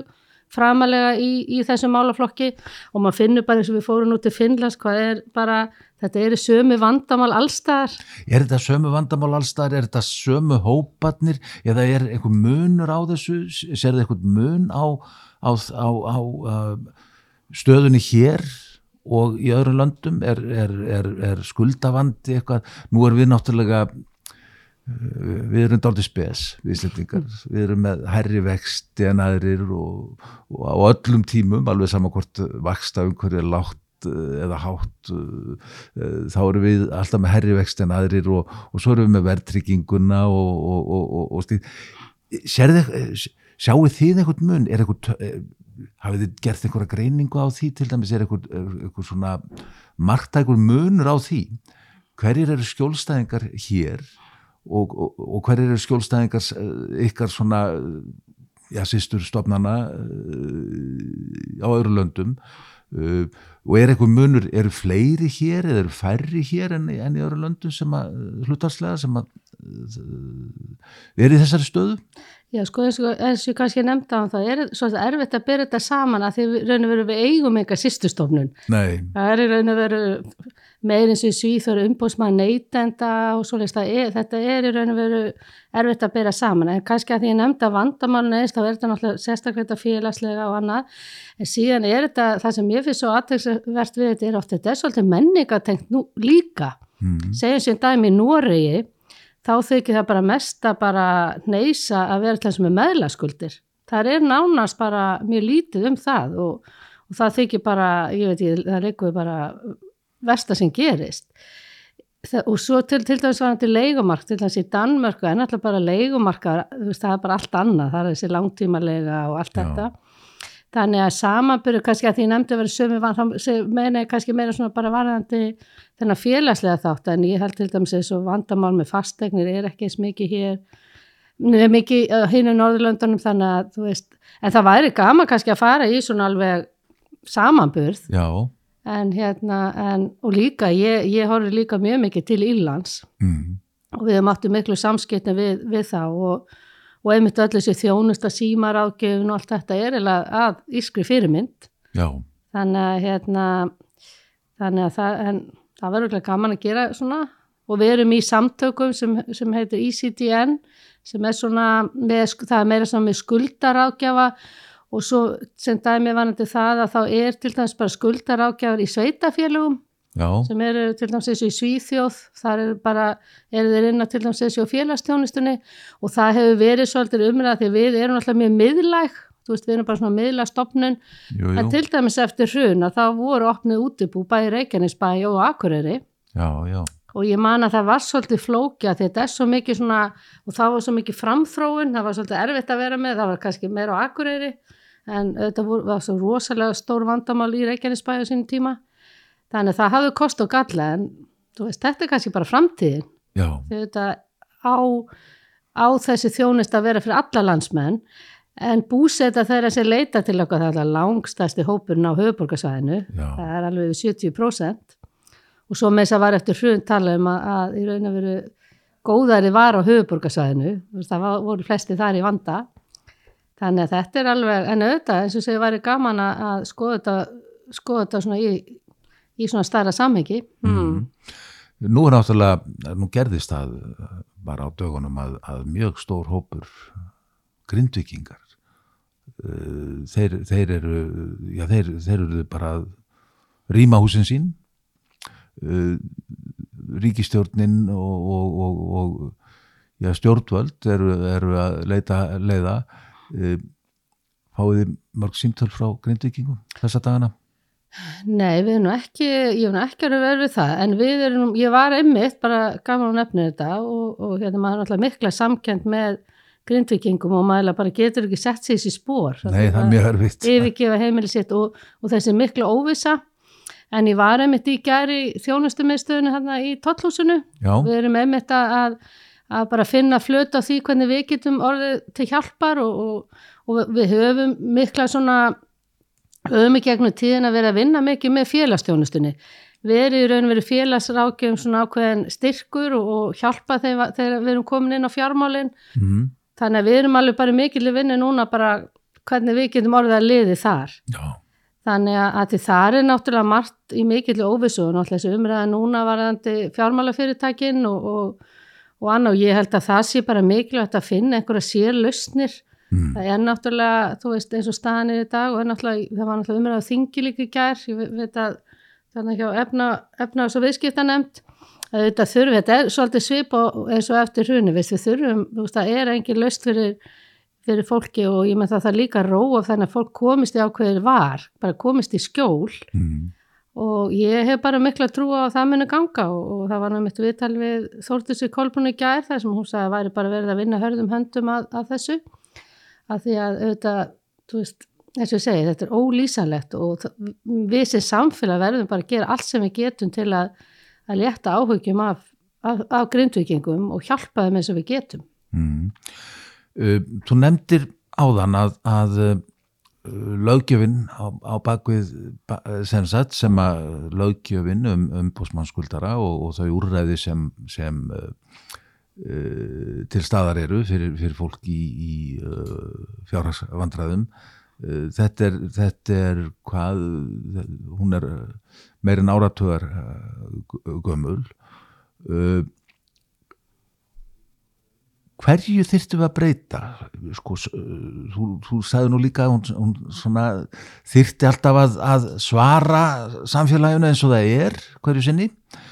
B: framalega í þessum málaflokki og maður finnur bara eins og við fórum út til Finnlands hvað er bara, þetta eru sömu vandamál allstaðar.
A: Er þetta sömu vandamál allstaðar, er þetta sömu hóparnir eða er einhver munur á þessu, sérðu einhver mun á stöðunni hér og í öðrum löndum, er skuldavandi eitthvað, nú erum við náttúrulega við erum dálítið spes, við Íslendingar, við erum með hærri vexti en aðrir og á öllum tímum, alveg sama hvort vaxtaumhverfið er lágt eða hátt, þá erum við alltaf með hærri vexti en aðrir og svo erum við með verðtrygginguna og slíkt. Sjáu þið einhvern mun, hafið þið gert einhverja greiningu á því, til dæmis er einhver svona marktækur munur á því, hverjir eru skjólstæðingar hér og hverjir eru skjólstæðingar ykkar svona systurstofnana á öðru löndum og er einhver munur, eru fleiri hér eða eru færri hér en í öðru löndum sem hlutfallslega sem er í þessari stöðu?
B: Já, sko, eins og kannski nefndi á það er svolítið erfitt að byrja þetta saman að því raun og veru við eigum enga systurstofnun.
A: Nei.
B: Það er raun og veru meir eins og í Svíþjóð umboðsmaður neytenda og svoleiðis, þetta er í raun og veru erfitt að byrja saman, en kannski að því ég nefndi að vandamálinu eins, þá er þetta náttúrulega sérstaklega félagslega og annað, en síðan er þetta, það sem ég finnst svo athyglisvert við þetta er oft, þetta er svolítið menningatengt nú líka, segjum sem dæmi í Noregi, þá þykir það bara mest að bara hneysa að vera til þess með meðlagskuldir. Það er nánast bara mjög lítið það og það þykir bara, ég veit ekki, það liggur bara versta sem gerist. Og svo til dæmis var hann til leigumark, til dæmis í Danmörku, en alltaf bara leigumarka, það er bara allt annað, það er þessi langtímalega og allt þetta. Þannig að samanburður, kannski að því ég nefndi að vera sömu þá meina ég kannski meira svona bara varðandi þennan félagslega þátt, en ég held til dæmis þessu vandamál með fasteignir er ekki eins mikið hér, mikið hinu Norðurlöndunum, þannig að þú veist, en það væri gaman kannski að fara í svona alveg samanburð. Já. En og líka, ég horfi líka mjög mikið til Írlands og við höfum áttu miklu samskipti við þá og einmitt öll þessi þjónusta símaráðgjöfun og allt þetta er eiginlega að írskri fyrirmynd. Já. Þannig að það verður ekki gaman að gera svona og við erum í samtökum sem heitir ECDN sem er svona, það er meira svona með skuldaráðgjafa og svo sem dæmi varandi það að þá er til dæmis bara skuldaráðgjafar í sveitafélögum. Já. Sem eru til dæmis þessu í Svíþjóð, þar eru þeir inn að til dæmis þessu á félagsþjónustunni og það hefur verið svolítið umræða því við erum alltaf mjög miðlæg, þú veist við erum bara svona miðlægstofnun, en til dæmis eftir hrun að þá voru opnið útibú bæði Reykjanesbæ og Akureyri. Já. Og ég man að það var svolítið flókja því þetta er svo mikið svona, og það var svo mikið framþróun, það var svolítið erfitt að vera með, það var kannski meira á Akureyri, en þetta var svo rosalega stór vandamál í Reykjanesbæ á sínum tíma. Þannig að það hafði kost og galla en þú veist, þetta er kannski bara framtíðin. Já. Því þetta á þessi þjónust að vera fyrir alla landsmenn en búseta þeirra sem leita til okkar, það er langstæsti hópurinn á höfuðborgarsvæðinu, það er alveg við 70% og svo með þess að var eftir hrun tala að í raun að veru góðæri var á höfuðborgarsvæðinu, það voru flesti þar í vanda. Þannig að þetta er alveg, en auðvitað eins og segja væri gaman að skoða þetta svona í svona stærra samhengi.
A: Nú er náttúrulega, nú gerðist það bara á dögunum að mjög stór hópur Grindvíkingar, þeir eru bara að rýma húsin sín, ríkisstjórnin og stjórnvöld eru að leita leiða, fáið þið mörg símtöl frá Grindvíkingum þessa dagana?
B: Nei, ég hef ekki verið við það, en ég var einmitt bara gaman að nefna þetta og hérna maður er alltaf mikla samkennd með Grindvíkingum og maður bara getur ekki sett sig í þessi spór.
A: Nei, það er mjög erfitt.
B: Yfirgefa heimili sitt og þessi mikla óvissa, en ég var einmitt í gær í þjónustumiðstöðinu hérna í Tollhúsinu. Já. Við erum einmitt að bara finna flöt á því hvernig við getum orðið til hjálpar og við höfum mikla svona höfum í gegnum tíðin að vera að vinna mikið með félagsþjónustunni. Við erum í raun og veru félagsráðgjöfum svona ákveðin styrkur og hjálpa þegar við erum komin inn á fjármálin. Þannig að við erum alveg bara mikil í vinnu núna bara hvernig við getum orðið að liði þar.
A: Já.
B: Þannig að því þar náttúrulega margt í mikilli óvissu og náttúrulega þessi umræða núna varðandi fjármálafyrirtækin og annað og ég held að það sé bara mikilvægt að finna einhverja sérlausnir. Það náttúrulega, þú veist, eins og staðan í dag og það var náttúrulega umræða þingi líka í gær, ég veit að þannig hjá efnahags- og viðskiptanefnd þetta er svolítið svip eins og eftir hruni, við þurfum, þú veist, það engin lausn fyrir fólki og ég með það líka róa þannig að fólk komist í ákveðir bara komist í skjól og ég hef bara mikla trú á að það muni ganga og það var náttúrulega viðtal við Þórdísi Kolbrúnu í gær þar sem hún sagði að væri bara verið að vinna hörðum höndum að þessu, að því að auðvitað, þú veist, eins og ég segi, þetta ólýsanlegt og við sem samfélag verðum bara að gera allt sem við getum til að létta áhyggjum af Grindvíkingum og hjálpa þeim eins og við getum.
A: Þú nefndir áðan að löggjöfin á bakvið sem að löggjöfin umboðsmannsskuldara og þau úrræði sem til staðar eru fyrir fólk í fjárhagsvandræðum. Þetta er hvað, hún er meira en áratugar gömul. Hverju þyrftum við að breyta? Sko, þú sagði nú líka að hún svona þyrfti alltaf að svara samfélaginu eins og það hverju sinni.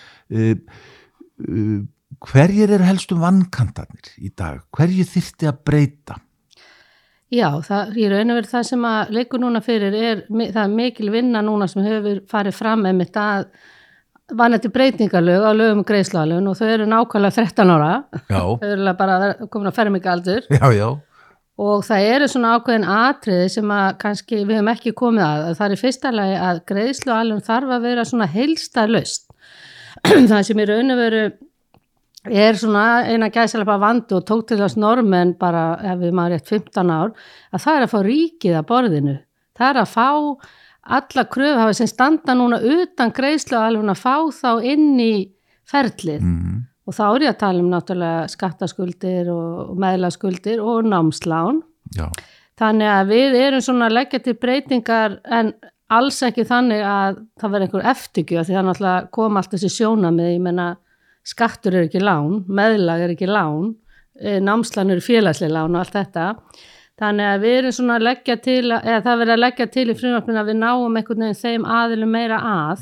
A: Hverjir eru helstu vankantarnir í dag? Hverju þyrfti að breyta?
B: Já, í raun og veru það sem að leikur núna fyrir það mikil vinna núna sem hefur farið fram einmitt að vanandi breytingarlög á lögum greiðsluaðlögun og þau eru nákvæmlega 13 ára.
A: Já.
B: Þau eru bara komin að fermingaraldur.
A: Já.
B: Og það eru svona ákveðin atriði sem að kannski við höfum ekki komið að. Það er í fyrsta lagi að greiðsluaðlögun þarf að vera svona heildstæð lausn. Það sem í raun og veru svona eina gæsalapa vandi og tók til þess Norðmenn bara ef við maður rétt 15 ár að það að fá ríkið að borðinu. Það að fá alla kröfuhafa sem standa núna utan greiðsluaðlögun að fá þá inn í ferlið og þá ég að tala náttúrulega skattaskuldir og meðlagskuldir og námslán.
A: Já.
B: Þannig að við erum svona að leggja til breytingar en alls ekki þannig að það verði einhver eftirgjöf því það náttúrulega kom allt þessi sjónarmið, ég meina skattur ekki lán, meðlag ekki lán, námslán félagsleg lán og allt þetta. Þannig að við erum svona að leggja til, eða það verður að leggja til í frumvarpinu að við náum einhvern veginn þeim aðilum meira að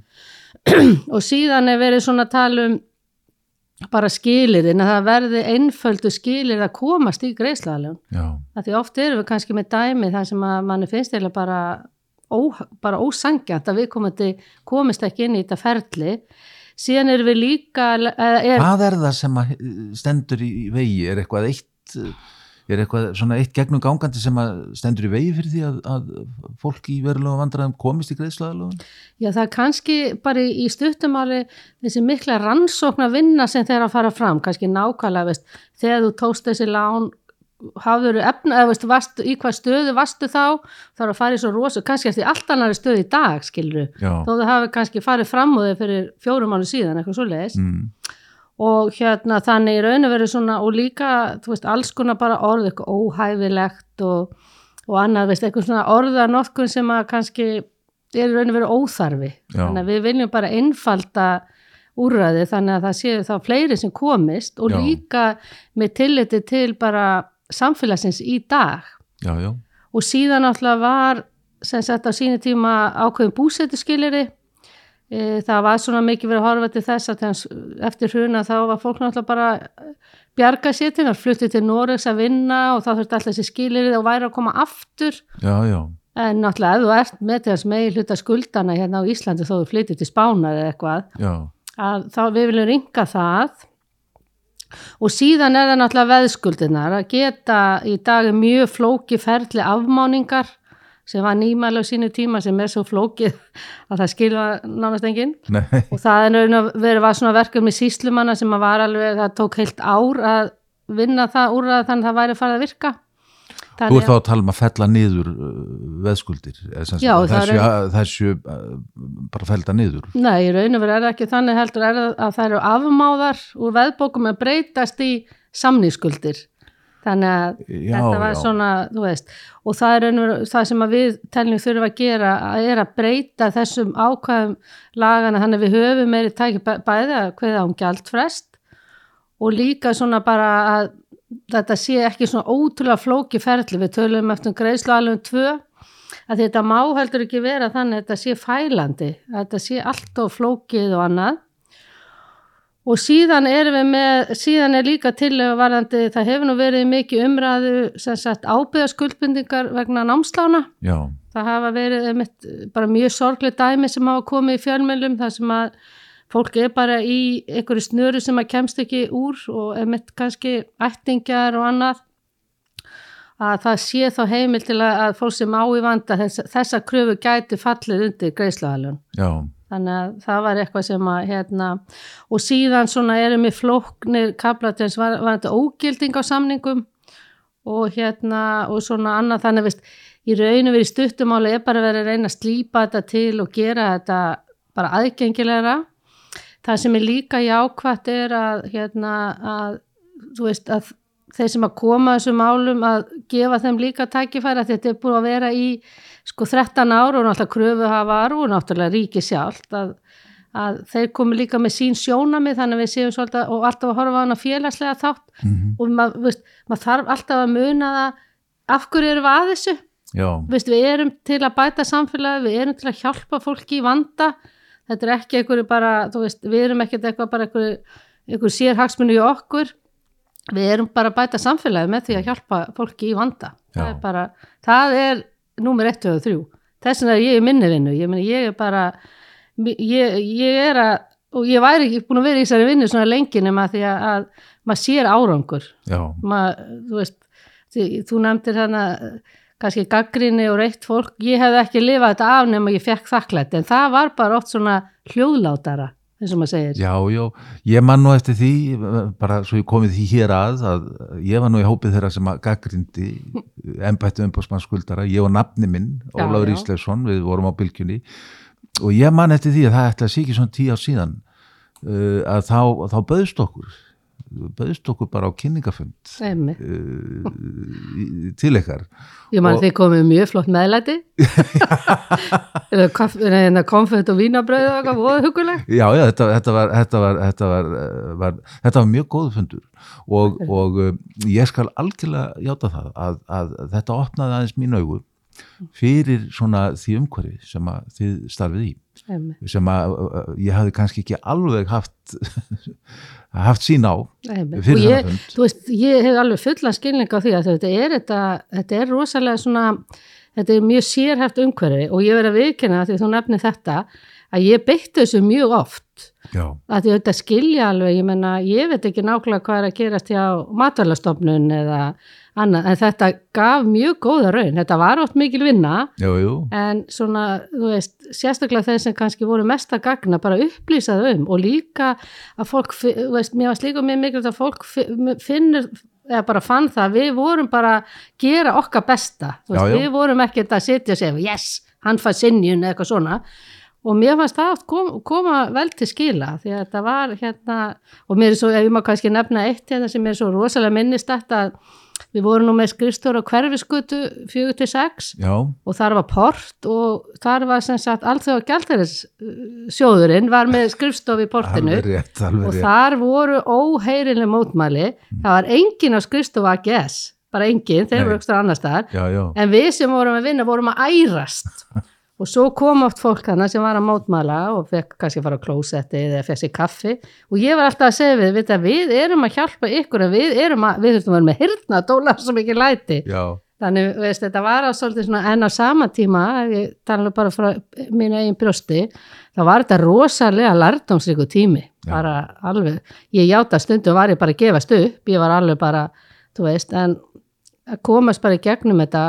B: og síðan verið svona að tala bara skilyrðin, að það verði einföldu skilyrð að komast í greiðsluaðlögun.
A: Já.
B: Því oft erum við kannski með dæmi þar sem að manni finnst eiginlega bara ósanngjarnt að við komist ekki inn í þetta ferli. Síðan erum við líka...
A: Hvað það sem stendur í vegi? Er eitthvað svona eitt gegnum gangandi sem stendur í vegi fyrir því að fólk í verulegum vandræðum komist í greiðsluaðlögun? Já,
B: það kannski bara í stuttumáli þessi mikla rannsóknar vinna sem þeir að fara fram, kannski nákvæmlega, þegar þú tókst þessi lán, hafður efna, eða í hvað stöðu varstu þá að fara í svo rosa, kannski eftir allt annari stöðu í dag, skilur þó þú hafi kannski farið fram úr þig fyrir 4 mánuð síðan, eitthvað svoleiðis. Og þannig í raun og veru svona og líka, þú veist, alls konar bara orð, eitthvað óhæfilegt og annað, veist, eitthvað svona orðanotkun sem að kannski í raun og veru óþarfi. Já. Þannig að við viljum bara einfalda úrræði þannig að það séu þá fleiri sem komist og líka með tilliti til bara samfélagsins í dag.
A: Já.
B: Og síðan náttúrulega var sem sagt á sínu tíma ákveðin búsetuskilyrði. Það var svona mikið verið að horfa til þess að eftir hruna þá var fólk náttúrulega bara bjarga sér til, það flutti til Noregs að vinna og þá þurfti alltaf þessi skilyrði og væri að koma aftur.
A: Já.
B: En náttúrulega ef þú ert með þess megin hluta skuldana hérna á Íslandi þó þú flyttir til Spánar eða eitthvað, að þá við viljum rýmka það. Og síðan það náttúrulega veðskuldirnar að geta í dag mjög flókið ferli afmáningar sem var nýmæli á sínu tíma sem svo flókið að það skilja nánast enginn. Og það var svona verkefni sýslumanna sem var alveg, það tók heilt ár að vinna það úrræði þannig að það væri farið að virka.
A: Þú ert þá að tala að fella niður veðskuldir, þessu bara fellda niður? Nei,
B: í raun og veru það ekki þannig heldur að það eru afmáðar úr veðbókum að breytast í samningsskuldir. þannig að þetta var svona, þú veist, og það það sem að við teljum þurfa að gera er að breyta þessum ákvæðum lagana, þannig að við höfum meiri tæki bæði að kveða gjaldfrest og líka svona bara að þetta sé ekki svona ótrúlega flókið ferli, við tölum eftir greiðsluaðlögun 2, að þetta má heldur ekki vera þannig að þetta sé fælandi, að þetta sé allt of flókið og annað. Og síðan er líka tillögu varðandi, það hefur nú verið mikið umræðu, sem sagt ábyrgðarskuldbindingar vegna námslána.
A: Já. Það
B: hafa verið bara mjög sorgleg dæmi sem hafa komið í fjölmiðlum, þar sem að fólk er bara í einhverju snöru sem að kemst ekki úr og kannski ættingjar og annað, að það sé þá heimil til að fólk sem á í vanda þessa kröfu gæti fallið undir greiðsluaðlögun.
A: Já.
B: Þannig að það var eitthvað sem að og síðan svona erum við flóknir kaflatins var þetta ógilding á samningum og og svona annað, þannig að í rauninu við í stuttumáli er bara verið að reyna að slípa þetta til og gera þetta bara aðgengilegra. Það sem er líka jákvætt er að þú veist að þeir sem að koma þessum málum að gefa þeim líka tækifæri, að þetta er búið að vera í 13 ár og náttúrulega kröfuhafar og náttúrulega ríki sjálft að þeir komi líka með sín sjónamið, þannig að við séum svolítið og alltaf að horfa á hana félagslega þátt og maður þarf alltaf að muna það, af hverju erum við að þessu? Já. Við erum til að bæta samfélagi, við erum til að hjálpa fólki í vanda, þetta er ekki einhverju bara, við erum ekkert eitthvað bara einhverju sérhagsmuni í okkur, við erum bara að bæta samfélagi með því að hjálpa fólki í vanda. Það er númer 1 og 3. Þess vegna er ég í minni vinnu. Ég er bara, og ég væri ekki búin að vera í þessari vinnu svona lengi nema því að maður sér árangur. Þú nefndir þarna kannski gagnrýni og reitt fólk. Ég hefði ekki lifað þetta af nema ég fekk þakklæti, en það var bara oft svona hljóðlátara, eins og maður segir. Já,
A: ég man nú eftir því, bara svo ég komið því hér að ég var nú í hópið þeirra sem að gagnrýndi embætti umboðsmanns skuldara, ég og nafni minn, Ólafur Ísleifsson, við vorum á Bylgjunni og ég man eftir því að það ætla að sé ekki svona 10 ár síðan að þá bauðst okkur bara á kynningafund til ykkar.
B: Ég man þið komið mjög flott meðlæti eða konfekt og vínabrauð og eitthvað voða hugulegt.
A: Já, þetta var mjög góð fundur og ég skal algjörlega játa það að þetta opnaði aðeins mín augu fyrir svona því umhverfi sem að þið starfið í, sem að ég hafði kannski ekki alveg haft sín á fyrir þennan fund.
B: Þú veist, ég hef alveg fullan skilning á því að þetta er rosalega svona, þetta er mjög sérhæft umhverfi og ég verið að viðurkenna því þú nefnir þetta, að ég beitti þessu mjög oft. Já. Að þetta skilja alveg, ég veit ekki nákvæmlega hvað er að gerast hjá Matvælastofnun eða annað, en þetta gaf mjög góða raun, þetta var oft mikil vinna, en svona, þú veist, sérstaklega þeir sem kannski voru mest að gagna, bara upplýsaðu og líka að fólk, þú veist, mér var slíka mjög mikilvægt að fólk finnur, eða bara fann það, við vorum bara að gera okkar besta, þú veist, við vorum ekkert að sitja og segja, yes, hann fær synjun eða eitthvað svona, og mér fannst það oft koma vel til skila, því að þetta var og mér er svo, ef ég má kannski nefna eitt sem er svo rosalega minnistætt að við vorum nú með skrifstofur á Hverfisgötu 4-6 og þar var port og þar var sem sagt alþjóða gjaldeyrisjóðurinn var með skrifstofu í portinu
A: alveg rétt.
B: Þar voru óheyrileg mótmæli, það var engin á skrifstofu AGS, bara engin, þeir voru ekstra annars þar, en við sem vorum að vinna vorum að ærast og svo kom oft fólk hana sem var að mótmæla og fekk kannski að fara á klósetti eða fekk sér kaffi og ég var alltaf að segja við erum að hjálpa ykkur en við þurfum að vera með heyrnardóla sem ekki læti. Já. Þannig, veist, þetta var á svolítið svona, en á sama tíma, ef ég tala bara frá mínu eigin brjósti, þá var þetta rosalega lærdómsríku tími, bara alveg, ég játa stundum var ég bara að gefast upp, ég var alveg bara, þú veist, en að komast bara í gegnum þetta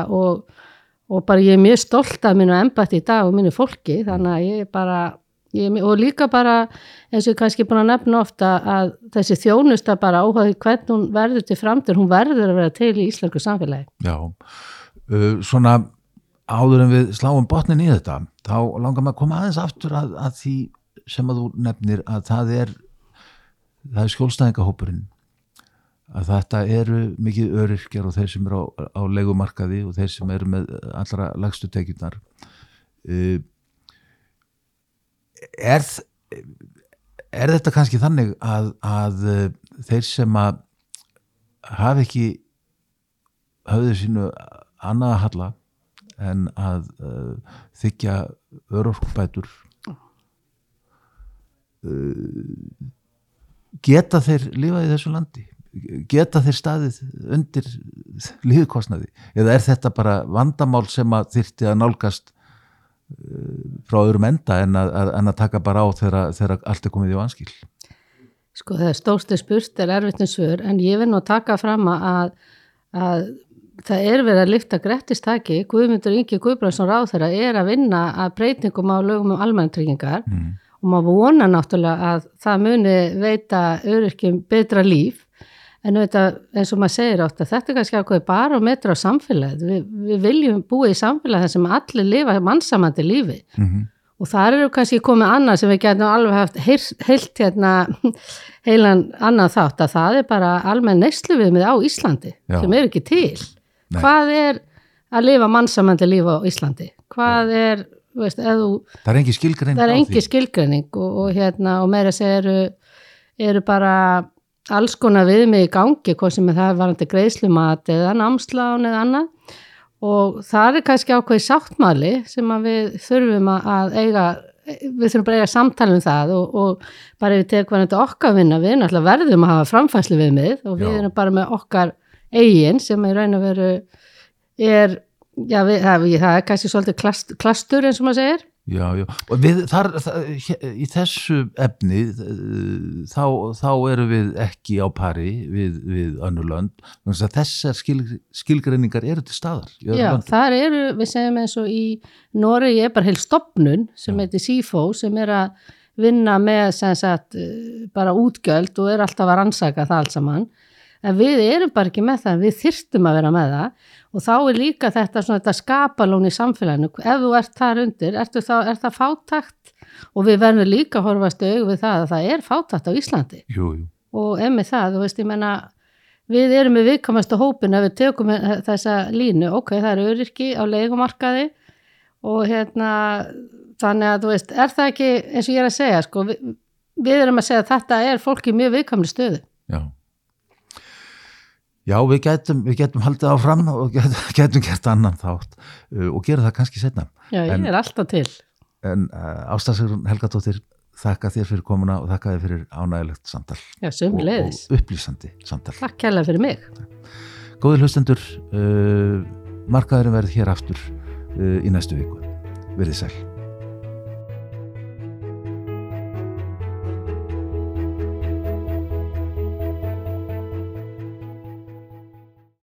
B: og bara ég er mjög stolt af mínu embætti í dag og mínu fólki, þannig að ég bara, og líka bara eins og ég kannski búin að nefna ofta að þessi þjónusta bara áhugaði hvernig hún verður til framtíðar, hún verður að vera til í íslensku samfélagi.
A: Já, svona áður en við sláum botnin í þetta, þá langar maður að koma aðeins aftur að því sem að þú nefnir að það er skjólstæðingahópurinn, að þetta eru mikið öryrkjar og þeir sem eru á leigumarkaði og þeir sem eru með allra lægstu tekjurnar. Er þetta kannski þannig að þeir sem að hafa ekki höfðu sínu annað að halla en að þiggja örorkubætur, geta þeir lifað í þessu landi? Geta þeir staðið undir lífkostnaði? Eða er þetta bara vandamál sem að þyrfti að nálgast frá öðrum enda en að taka bara á þegar allt komið í vanskil?
B: Sko, það stórstu spurt erfitt svör, en ég vil nú taka fram að það verið að lyfta grettistaki. Guðmundur Ingi Guðbrandsson ráðherra að vinna að breytingum á lögum almannatryggingar og maður vona náttúrulega að það muni veita öryrkjum betra líf, en auðvitað, eins og maður segir átt að þetta kannski ákveði barómetra á samfélagið. Við viljum búa í samfélagið þar sem allir lifa mannsamandi lífi og þar eru kannski komið annað sem við getum alveg haft heilt heilan annað þátt, að það bara almenn neysluviðmið á Íslandi sem ekki til. Nei. Hvað að lifa mannsamandi líf á Íslandi? Hvað veist, það
A: engin skilgreining. Það
B: engin skilgreining og meira segja eru bara alls konar viðmið í gangi, hvað sem það varandi greiðslumat eða námslán eða annað, og það kannski ákveðið sáttmáli sem að við þurfum að eiga, við þurfum bara að eiga samtali um það og bara ef við tekum þetta okkar vinna, við náttúrulega verðum að hafa framfærslu viðmið og við erum bara með okkar eigin sem í raun og veru það kannski svolítið klastur eins og maður segir.
A: Já, og í þessu efni þá erum við ekki á pari við önnur lönd, þannig að þessar skilgreiningar eru til staðar.
B: Já, þar við segjum eins og í Noregi bara heil stofnun sem heitir SIFO sem að vinna með sem sagt, bara útgjöld og alltaf að rannsaka það allt saman. En við erum bara ekki með það, við þyrftum að vera með það og þá líka þetta skapalón í samfélaginu. Ef þú ert þar undir, er það fátækt og við verðum líka að horfast í augu við það að það fátækt á Íslandi.
A: Jú. Og
B: með það, þú veist, ég menna, við erum með viðkvæmustu hópin ef við tökum þessa línu, ok, það öryrki á leigumarkaði og þannig að þú veist, er það ekki, eins og ég að segja, sko, við erum að segja að þetta fólk í mjög viðkvæmri stöðu.
A: Já, við getum haldið áfram og getum gert annan þátt og gera það kannski seinna.
B: Já, ég alltaf til.
A: En Ásta Sigrún Helgadóttir, þakka þér fyrir komuna og þakka þér fyrir ánægilegt samtal.
B: Já, sömuleiðis.
A: Og upplýsandi samtal.
B: Takk kærlega fyrir mig.
A: Góðir hlustendur, markaðurinn verður hér aftur í næstu viku. Verið sæl.